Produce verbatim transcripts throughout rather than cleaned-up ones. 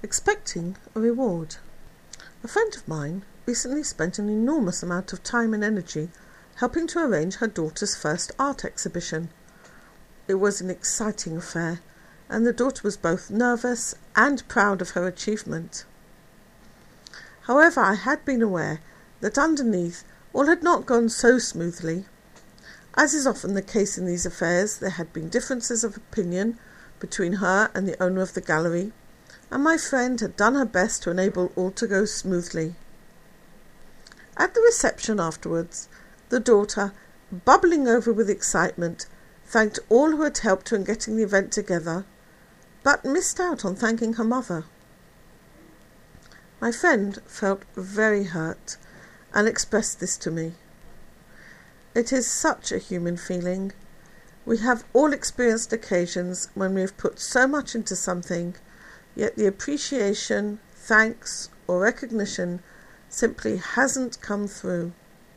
Expecting a reward. A friend of mine recently spent an enormous amount of time and energy helping to arrange her daughter's first art exhibition. It was an exciting affair, and the daughter was both nervous and proud of her achievement. However, I had been aware that underneath all had not gone so smoothly. As is often the case in these affairs, there had been differences of opinion between her and the owner of the gallery, and my friend had done her best to enable all to go smoothly. At the reception afterwards, the daughter, bubbling over with excitement, thanked all who had helped her in getting the event together, but missed out on thanking her mother. My friend felt very hurt and expressed this to me. It is such a human feeling. We have all experienced occasions when we have put so much into something, yet the appreciation, thanks, or recognition simply hasn't come through.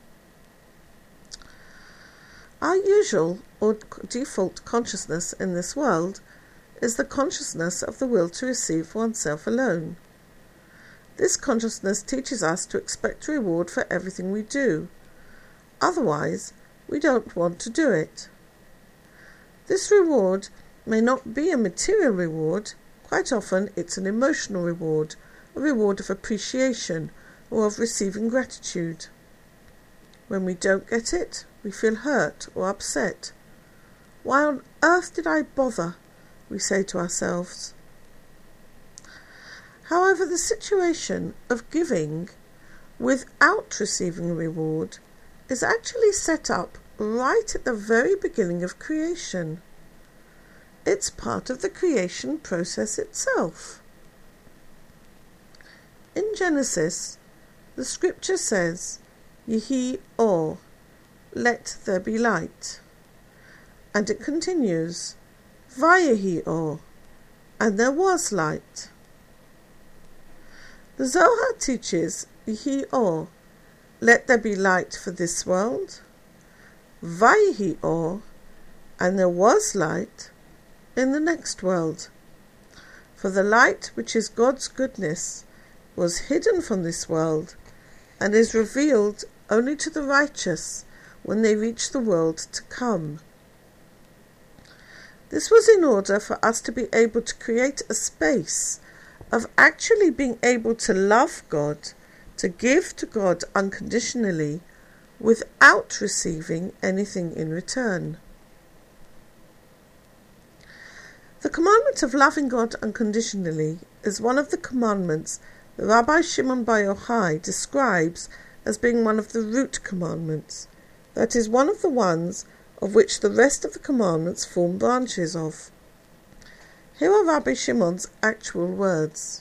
Our usual or default consciousness in this world is the consciousness of the will to receive oneself alone. This consciousness teaches us to expect reward for everything we do. Otherwise, we don't want to do it. This reward may not be a material reward. Quite often it's an emotional reward, a reward of appreciation or of receiving gratitude. When we don't get it, we feel hurt or upset. Why on earth did I bother? We say to ourselves. However, the situation of giving without receiving a reward is actually set up right at the very beginning of creation. It's part of the creation process itself. In Genesis, the scripture says, Yehi or, let there be light. And it continues, Vayehi or, and there was light. The Zohar teaches, Yehi or, let there be light for this world, Vayehi or, and there was light in the next world. For the light, which is God's goodness, was hidden from this world, and is revealed only to the righteous when they reach the world to come. This was in order for us to be able to create a space of actually being able to love God, to give to God unconditionally, without receiving anything in return. The commandment of loving God unconditionally is one of the commandments that Rabbi Shimon Bar Yochai describes as being one of the root commandments, that is, one of the ones of which the rest of the commandments form branches of. Here are Rabbi Shimon's actual words.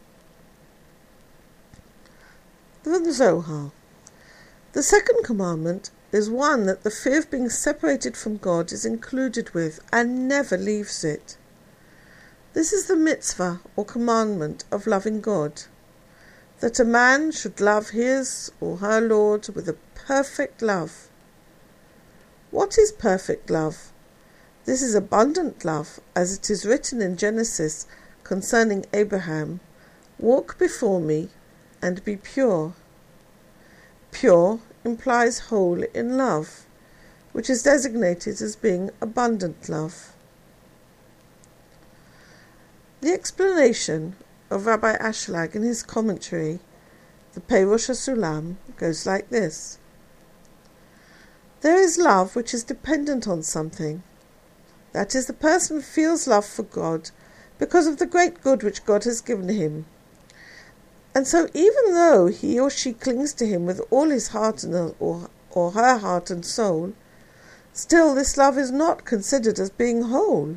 The Zohar. The second commandment is one that the fear of being separated from God is included with and never leaves it. This is the mitzvah or commandment of loving God, that a man should love his or her Lord with a perfect love. What is perfect love? This is abundant love, as it is written in Genesis concerning Abraham, walk before me and be pure. Pure implies whole in love, which is designated as being abundant love. The explanation of Rabbi Ashlag in his commentary, the Perush HaSulam, goes like this. There is love which is dependent on something. That is, the person feels love for God because of the great good which God has given him. And so even though he or she clings to him with all his heart and, or, or her heart and soul, still this love is not considered as being whole.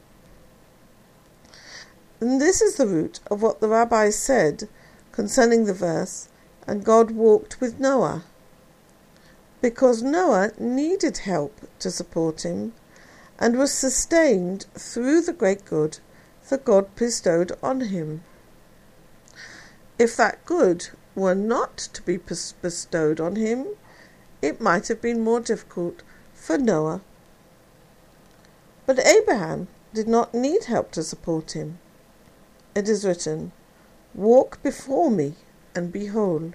And this is the root of what the rabbi said concerning the verse, and God walked with Noah. Because Noah needed help to support him, and was sustained through the great good that God bestowed on him. If that good were not to be bestowed on him, it might have been more difficult for Noah. But Abraham did not need help to support him. It is written, Walk before me and be whole.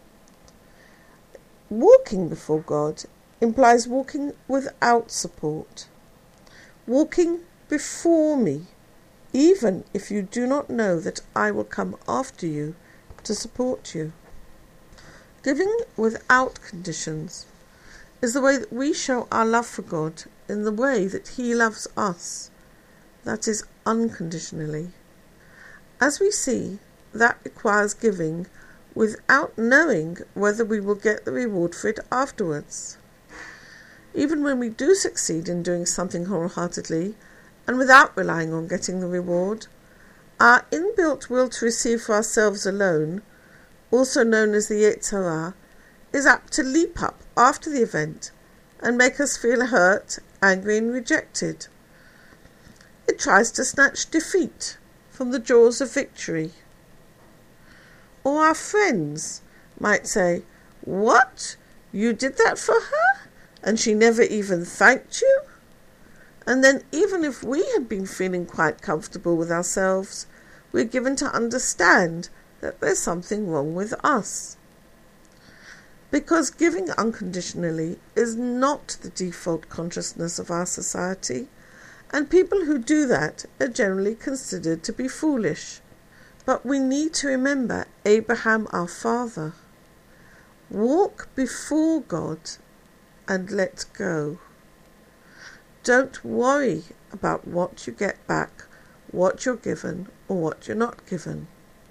Walking before God implies walking without support. Walking before me, even if you do not know that I will come after you to support you. Giving without conditions is the way that we show our love for God in the way that He loves us, that is, unconditionally. As we see, that requires giving without knowing whether we will get the reward for it afterwards. Even when we do succeed in doing something wholeheartedly and without relying on getting the reward, our inbuilt will to receive for ourselves alone, also known as the Yetzer Hara, is apt to leap up after the event and make us feel hurt, angry and rejected. It tries to snatch defeat from the jaws of victory. Or our friends might say, "What? You did that for her? And she never even thanked you?" And then even if we had been feeling quite comfortable with ourselves, we're given to understand that there's something wrong with us. Because giving unconditionally is not the default consciousness of our society, and people who do that are generally considered to be foolish. But we need to remember Abraham, our father. Walk before God and let go. Don't worry about what you get back, what you're given, or what you're not given.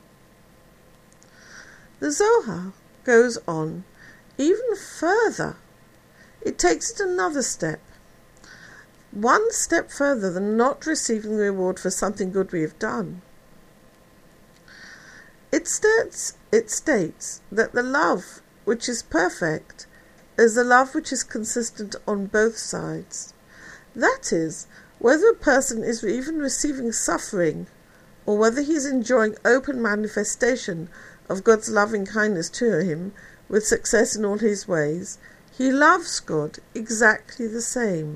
The Zohar goes on even further. It takes it another step. One step further than not receiving the reward for something good we have done. It states, it states that the love which is perfect is the love which is consistent on both sides. That is, whether a person is even receiving suffering or whether he is enjoying open manifestation of God's loving kindness to him with success in all his ways, he loves God exactly the same.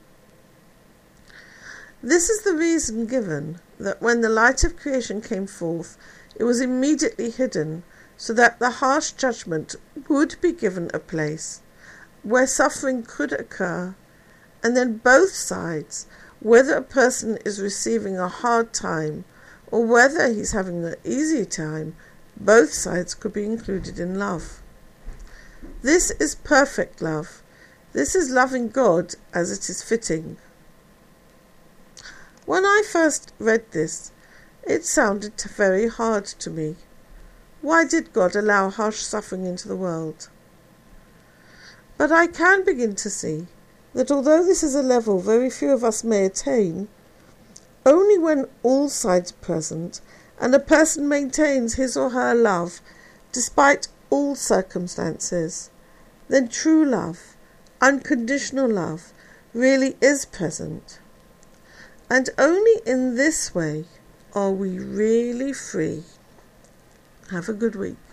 This is the reason given that when the light of creation came forth, it was immediately hidden, so that the harsh judgment would be given a place where suffering could occur, and then both sides, whether a person is receiving a hard time or whether he's having an easy time, both sides could be included in love. This is perfect love. This is loving God as it is fitting. When I first read this, it sounded very hard to me. Why did God allow harsh suffering into the world? But I can begin to see that although this is a level very few of us may attain, only when all sides are present and a person maintains his or her love despite all circumstances, then true love, unconditional love, really is present. And only in this way are we really free. Have a good week.